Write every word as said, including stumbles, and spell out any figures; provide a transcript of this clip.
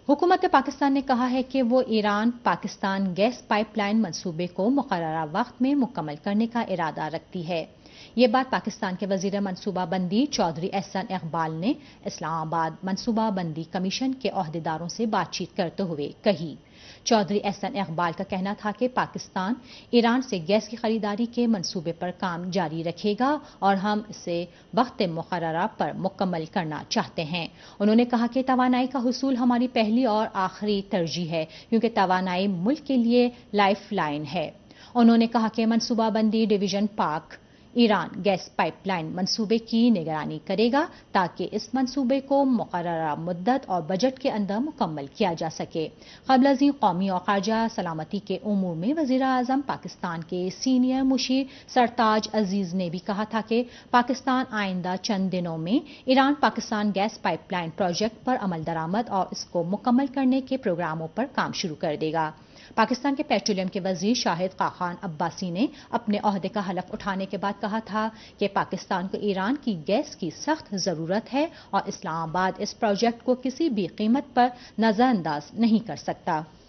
حکومت پاکستان نے کہا ہے کہ وہ Iran Pakistan gas pipeline منصوبے کو مقررہ وقت میں مکمل کرنے کا ارادہ رکھتی ہے۔ یہ بات پاکستان کے وزیر منصوبہ بندی چودھری احسن اقبال نے اسلام آباد منصوبہ بندی کمیشن کے عہدیداروں سے بات چیت کرتے ہوئے کہی۔ چودھری احسن اقبال کا کہنا تھا کہ پاکستان ایران سے گیس کی خریداری کے منصوبے پر کام جاری رکھے گا اور ہم اسے وقت مقررہ پر مکمل کرنا چاہتے ہیں۔ انہوں نے کہا کہ توانائی کا حصول ہماری پہلی اور آخری ترجیح ہے کیونکہ توانائی ملک کے لیے لائف لائن ہے۔ انہوں نے کہا کہ منصوبہ بندی ڈویژن پاک ایران گیس پائپ لائن منصوبے کی نگرانی کرے گا تاکہ اس منصوبے کو مقررہ مدت اور بجٹ کے اندر مکمل کیا جا سکے۔ قبل ازیں قومی اور خارجہ سلامتی کے امور میں وزیر اعظم پاکستان کے سینئر مشیر سرتاج عزیز نے بھی کہا تھا کہ پاکستان آئندہ چند دنوں میں Iran Pakistan gas pipeline project پر عمل درآمد اور اس کو مکمل کرنے کے پروگراموں پر کام شروع کر دے گا۔ پاکستان کے پیٹرولیم کے وزیر شاہد خاقان عباسی نے اپنے عہدے کا حلف اٹھانے کے بعد کہا تھا کہ پاکستان کو ایران کی گیس کی سخت ضرورت ہے اور اسلام آباد اس پروجیکٹ کو کسی بھی قیمت پر نظر انداز نہیں کر سکتا۔